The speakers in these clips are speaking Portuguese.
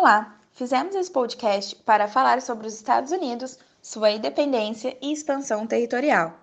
Olá! Fizemos esse podcast para falar sobre os Estados Unidos, sua independência e expansão territorial.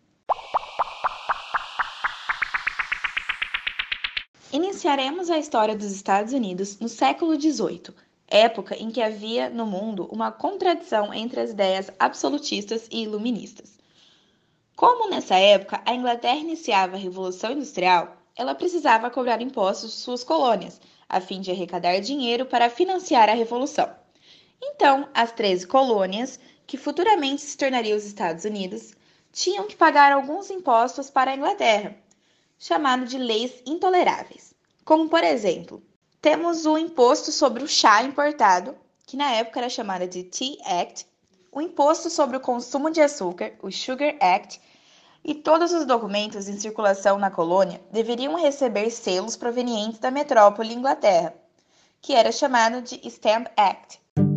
Iniciaremos a história dos Estados Unidos no século XVIII, época em que havia no mundo uma contradição entre as ideias absolutistas e iluministas. Como nessa época a Inglaterra iniciava a Revolução Industrial, ela precisava cobrar impostos de suas colônias, a fim de arrecadar dinheiro para financiar a Revolução. Então, as 13 colônias, que futuramente se tornariam os Estados Unidos, tinham que pagar alguns impostos para a Inglaterra, chamado de leis intoleráveis. Como, por exemplo, temos o imposto sobre o chá importado, que na época era chamado de Tea Act, o imposto sobre o consumo de açúcar, o Sugar Act, e todos os documentos em circulação na colônia deveriam receber selos provenientes da metrópole Inglaterra, que era chamado de Stamp Act.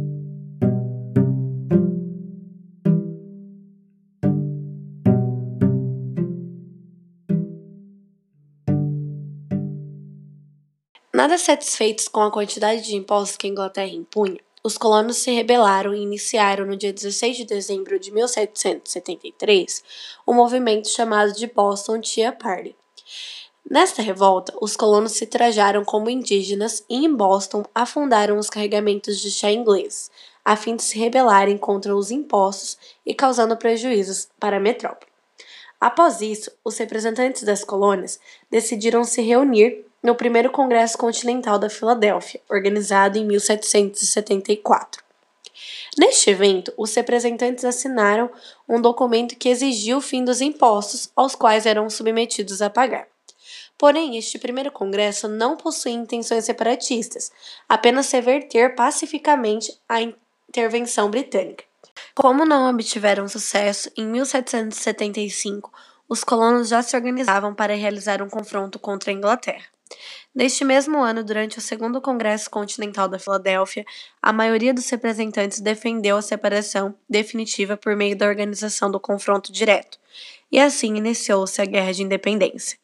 Nada satisfeitos com a quantidade de impostos que a Inglaterra impunha, os colonos se rebelaram e iniciaram no dia 16 de dezembro de 1773 o movimento chamado de Boston Tea Party. Nesta revolta, os colonos se trajaram como indígenas e em Boston afundaram os carregamentos de chá inglês, a fim de se rebelarem contra os impostos e causando prejuízos para a metrópole. Após isso, os representantes das colônias decidiram se reunir no primeiro Congresso Continental da Filadélfia, organizado em 1774. Neste evento, os representantes assinaram um documento que exigia o fim dos impostos aos quais eram submetidos a pagar. Porém, este primeiro congresso não possuía intenções separatistas, apenas reverter pacificamente a intervenção britânica. Como não obtiveram sucesso, em 1775, os colonos já se organizavam para realizar um confronto contra a Inglaterra. Neste mesmo ano, durante o segundo Congresso Continental da Filadélfia, a maioria dos representantes defendeu a separação definitiva por meio da organização do confronto direto, e assim iniciou-se a Guerra de Independência.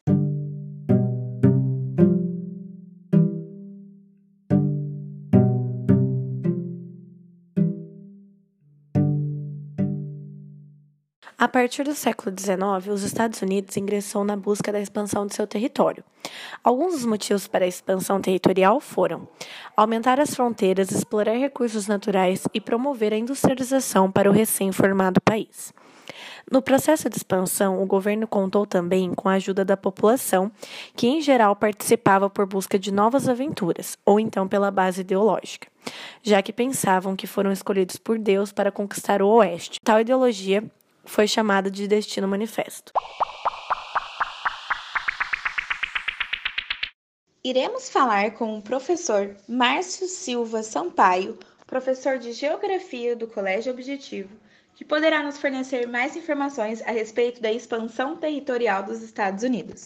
A partir do século XIX, os Estados Unidos ingressou na busca da expansão de seu território. Alguns dos motivos para a expansão territorial foram aumentar as fronteiras, explorar recursos naturais e promover a industrialização para o recém-formado país. No processo de expansão, o governo contou também com a ajuda da população, que em geral participava por busca de novas aventuras, ou então pela base ideológica, já que pensavam que foram escolhidos por Deus para conquistar o Oeste. Tal ideologia foi chamada de Destino Manifesto. Iremos falar com o professor Márcio Silva Sampaio, professor de Geografia do Colégio Objetivo, que poderá nos fornecer mais informações a respeito da expansão territorial dos Estados Unidos.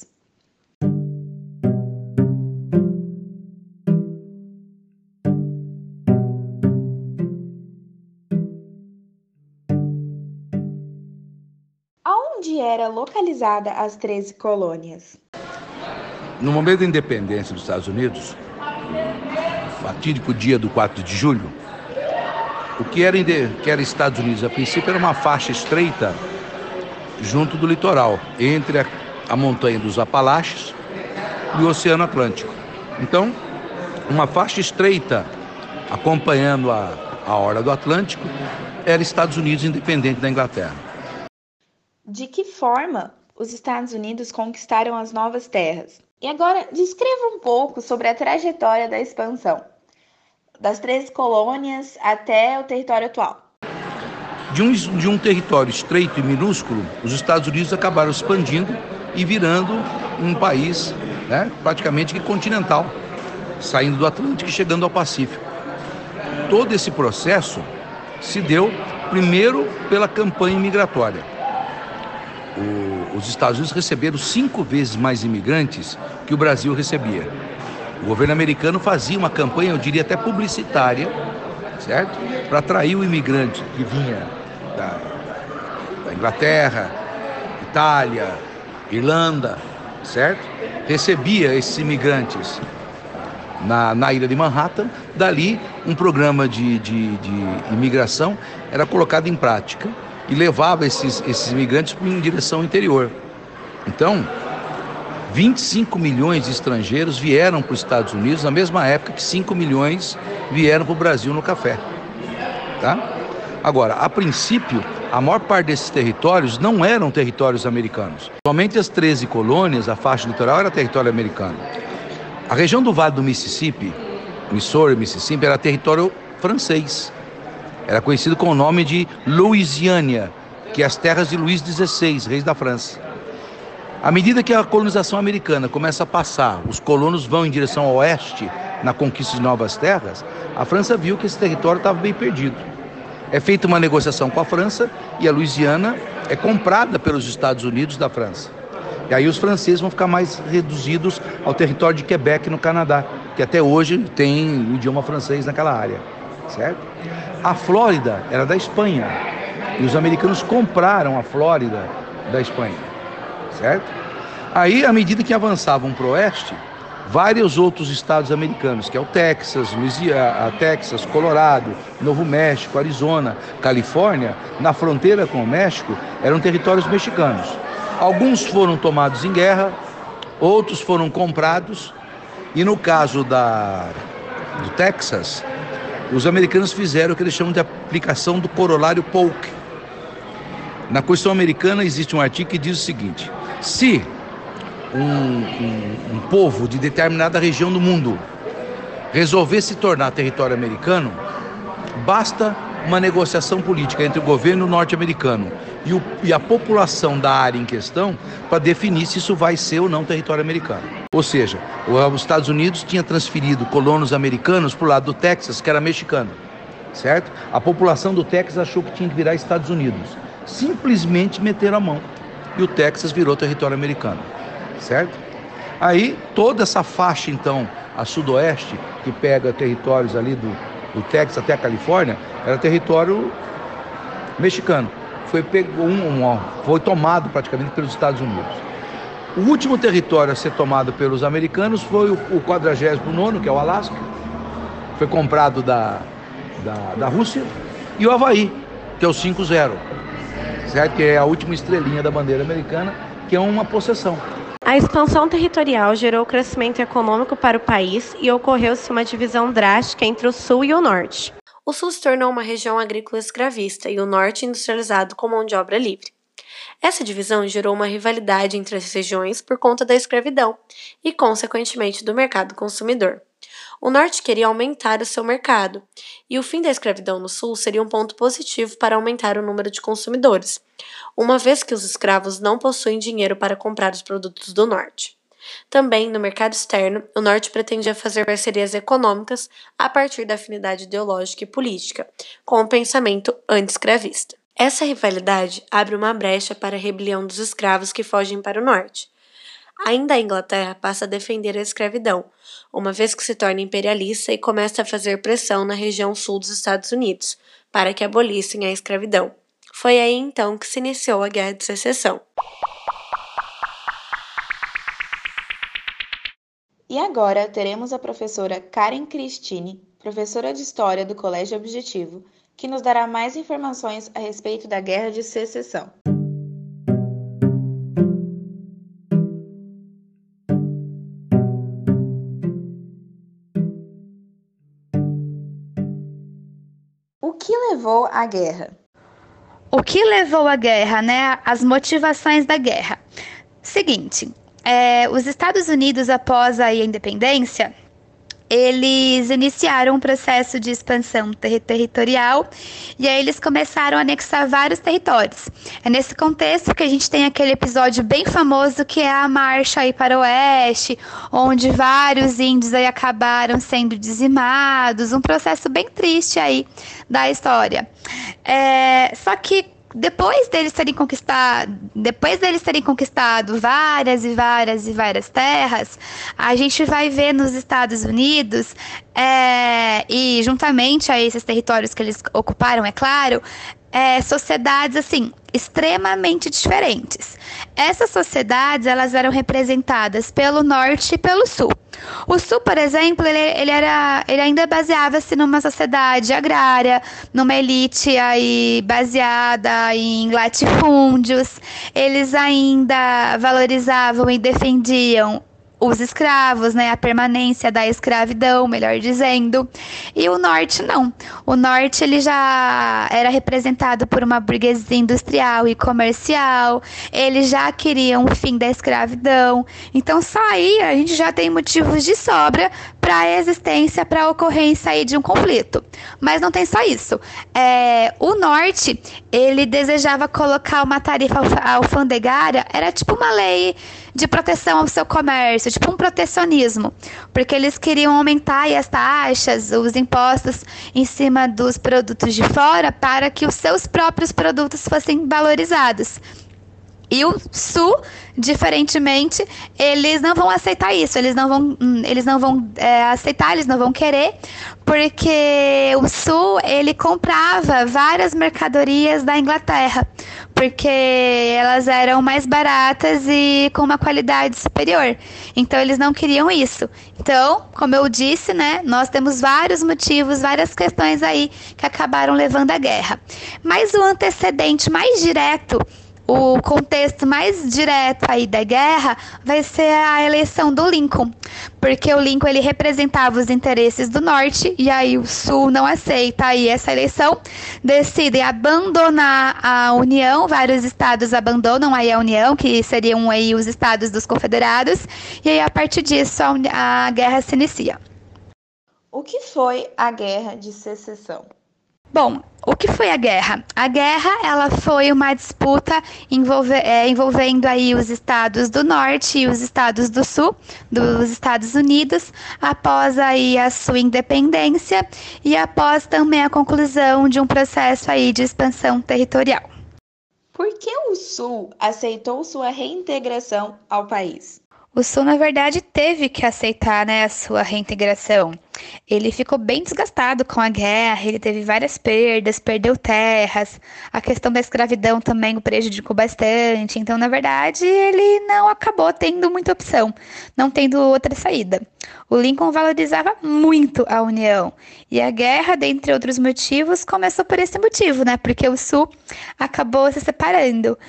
Onde era localizada as 13 colônias? No momento da independência dos Estados Unidos, o fatídico dia do 4 de julho, o que era Estados Unidos a princípio era uma faixa estreita junto do litoral, entre a montanha dos Apalaches e o Oceano Atlântico. Então, uma faixa estreita acompanhando a orla do Atlântico era Estados Unidos independente da Inglaterra. De que forma os Estados Unidos conquistaram as novas terras? E agora, descreva um pouco sobre a trajetória da expansão, das 13 colônias até o território atual. De um território estreito e minúsculo, os Estados Unidos acabaram expandindo e virando um país, praticamente continental, saindo do Atlântico e chegando ao Pacífico. Todo esse processo se deu primeiro pela campanha migratória. Os Estados Unidos receberam 5 vezes mais imigrantes que o Brasil recebia. O governo americano fazia uma campanha, eu diria até publicitária, certo? Para atrair o imigrante que vinha da Inglaterra, Itália, Irlanda, certo? Recebia esses imigrantes na ilha de Manhattan. Dali, um programa de imigração era colocado em prática e levava esses imigrantes em direção ao interior. Então, 25 milhões de estrangeiros vieram para os Estados Unidos na mesma época que 5 milhões vieram para o Brasil no café. Tá? Agora, a princípio, a maior parte desses territórios não eram territórios americanos. Somente as 13 colônias, a faixa litoral, era território americano. A região do Vale do Mississippi, Missouri, Mississippi, era território francês. Era conhecido com o nome de Louisiana, que é as terras de Luís XVI, rei da França. À medida que a colonização americana começa a passar, os colonos vão em direção ao oeste, na conquista de novas terras, a França viu que esse território estava bem perdido. É feita uma negociação com a França e a Louisiana é comprada pelos Estados Unidos da França. E aí os franceses vão ficar mais reduzidos ao território de Quebec, no Canadá, que até hoje tem o idioma francês naquela área, certo? A Flórida era da Espanha e os americanos compraram a Flórida da Espanha, certo? Aí, à medida que avançavam para o oeste, vários outros estados americanos, que é o Texas, Louisiana, Texas, Colorado, Novo México, Arizona, Califórnia, na fronteira com o México, eram territórios mexicanos. Alguns foram tomados em guerra, outros foram comprados, e no caso do Texas, os americanos fizeram o que eles chamam de aplicação do corolário Polk. Na Constituição americana existe um artigo que diz o seguinte: se um povo de determinada região do mundo resolver se tornar território americano, basta uma negociação política entre o governo norte-americano e a população da área em questão para definir se isso vai ser ou não território americano. Ou seja, os Estados Unidos tinha transferido colonos americanos para o lado do Texas, que era mexicano, certo? A população do Texas achou que tinha que virar Estados Unidos. Simplesmente meteram a mão e o Texas virou território americano, certo? Aí toda essa faixa, então, a sudoeste, que pega territórios ali do Texas até a Califórnia, era território mexicano. Foi tomado praticamente pelos Estados Unidos. O último território a ser tomado pelos americanos foi o 49º, que é o Alasca, foi comprado da Rússia, e o Havaí, que é o 50, certo? Que é a última estrelinha da bandeira americana, que é uma possessão. A expansão territorial gerou crescimento econômico para o país e ocorreu-se uma divisão drástica entre o sul e o norte. O sul se tornou uma região agrícola escravista e o norte industrializado com mão de obra livre. Essa divisão gerou uma rivalidade entre as regiões por conta da escravidão e, consequentemente, do mercado consumidor. O norte queria aumentar o seu mercado, e o fim da escravidão no sul seria um ponto positivo para aumentar o número de consumidores, uma vez que os escravos não possuem dinheiro para comprar os produtos do norte. Também, no mercado externo, o norte pretendia fazer parcerias econômicas a partir da afinidade ideológica e política, com o pensamento anti-escravista. Essa rivalidade abre uma brecha para a rebelião dos escravos que fogem para o norte. Ainda a Inglaterra passa a defender a escravidão, uma vez que se torna imperialista e começa a fazer pressão na região sul dos Estados Unidos para que abolissem a escravidão. Foi aí então que se iniciou a Guerra de Secessão. E agora teremos a professora Karen Cristine, professora de História do Colégio Objetivo, que nos dará mais informações a respeito da Guerra de Secessão. O que levou à guerra? O que levou à guerra, né? As motivações da guerra. Seguinte, os Estados Unidos, após a independência, eles iniciaram um processo de expansão territorial e aí eles começaram a anexar vários territórios. É nesse contexto que a gente tem aquele episódio bem famoso que é a marcha aí para o oeste, onde vários índios aí acabaram sendo dizimados, um processo bem triste aí da história. Só que depois deles terem conquistado várias terras, a gente vai ver nos Estados Unidos, e juntamente a esses territórios que eles ocuparam, é claro, sociedades assim extremamente diferentes. essas sociedades elas eram representadas pelo norte e pelo sul. O sul, por exemplo, ele ainda baseava-se numa sociedade agrária, numa elite aí baseada em latifúndios. Eles ainda valorizavam e defendiam os escravos, né, a permanência da escravidão, melhor dizendo. E o norte não. O norte ele já era representado por uma burguesia industrial e comercial. Eles já queriam o fim da escravidão. Então só aí a gente já tem motivos de sobra para a existência, para a ocorrência aí de um conflito. Mas não tem só isso. O norte, ele desejava colocar uma tarifa alfandegária, era tipo uma lei de proteção ao seu comércio, tipo um protecionismo, porque eles queriam aumentar aí as taxas, os impostos em cima dos produtos de fora para que os seus próprios produtos fossem valorizados. E o sul, diferentemente, eles não vão aceitar isso, eles não vão aceitar, eles não vão querer, porque o sul, ele comprava várias mercadorias da Inglaterra, porque elas eram mais baratas e com uma qualidade superior. Então, eles não queriam isso. Então, como eu disse, né, nós temos vários motivos, várias questões aí que acabaram levando à guerra. Mas o antecedente mais direto, o contexto mais direto aí da guerra vai ser a eleição do Lincoln, porque o Lincoln ele representava os interesses do norte e aí o sul não aceita aí essa eleição, decidem abandonar a União, vários estados abandonam aí a União, que seriam aí os estados dos confederados, e aí a partir disso a guerra se inicia. O que foi a Guerra de Secessão? Bom, o que foi a guerra? A guerra, ela foi uma disputa envolvendo aí os estados do norte e os estados do sul, dos Estados Unidos, após aí a sua independência e após também a conclusão de um processo aí de expansão territorial. Por que o sul aceitou sua reintegração ao país? O sul, na verdade, teve que aceitar, né, a sua reintegração. Ele ficou bem desgastado com a guerra, ele teve várias perdas, perdeu terras, a questão da escravidão também o prejudicou bastante. Então, na verdade, ele não acabou tendo muita opção, não tendo outra saída. O Lincoln valorizava muito a União. E a guerra, dentre outros motivos, começou por esse motivo, né? Porque o sul acabou se separando.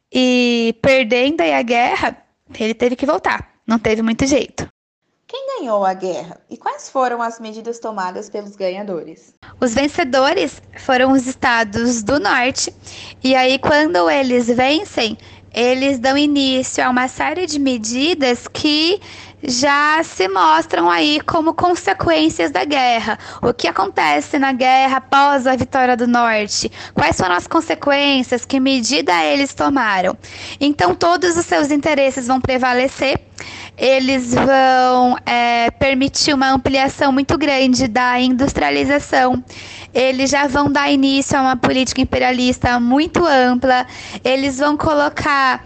E perdendo aí a guerra, ele teve que voltar, não teve muito jeito. Quem ganhou a guerra e quais foram as medidas tomadas pelos ganhadores? Os vencedores foram os estados do norte, e aí quando eles vencem, eles dão início a uma série de medidas que já se mostram aí como consequências da guerra. O que acontece na guerra após a vitória do norte? Quais foram as consequências? Que medida eles tomaram? Então, todos os seus interesses vão prevalecer. Eles vão permitir uma ampliação muito grande da industrialização. Eles já vão dar início a uma política imperialista muito ampla. Eles vão colocar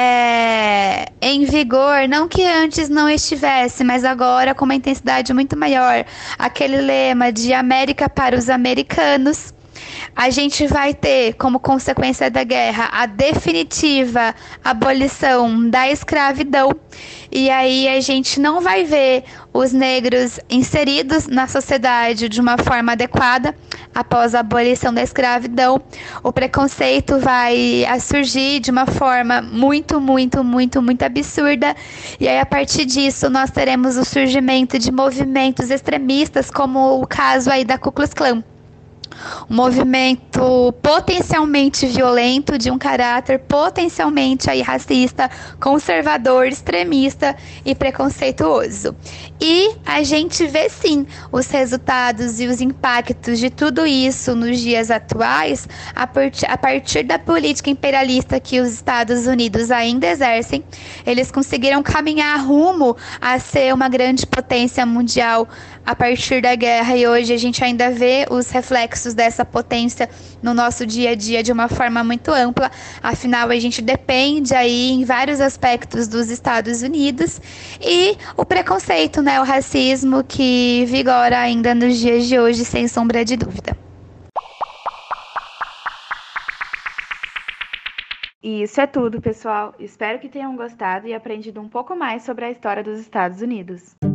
em vigor, não que antes não estivesse, mas agora com uma intensidade muito maior, aquele lema de América para os americanos. A gente vai ter, como consequência da guerra, a definitiva abolição da escravidão. E aí a gente não vai ver os negros inseridos na sociedade de uma forma adequada após a abolição da escravidão. O preconceito vai surgir de uma forma muito absurda. E aí, a partir disso, nós teremos o surgimento de movimentos extremistas, como o caso aí da Ku Klux Klan. Um movimento potencialmente violento, de um caráter potencialmente aí racista, conservador, extremista e preconceituoso. E a gente vê sim os resultados e os impactos de tudo isso nos dias atuais, a partir da política imperialista que os Estados Unidos ainda exercem. Eles conseguiram caminhar rumo a ser uma grande potência mundial a partir da guerra, e hoje a gente ainda vê os reflexos dessa potência no nosso dia a dia de uma forma muito ampla. Afinal, a gente depende aí em vários aspectos dos Estados Unidos, e o preconceito, né, o racismo que vigora ainda nos dias de hoje, sem sombra de dúvida. E isso é tudo, pessoal. Espero que tenham gostado e aprendido um pouco mais sobre a história dos Estados Unidos.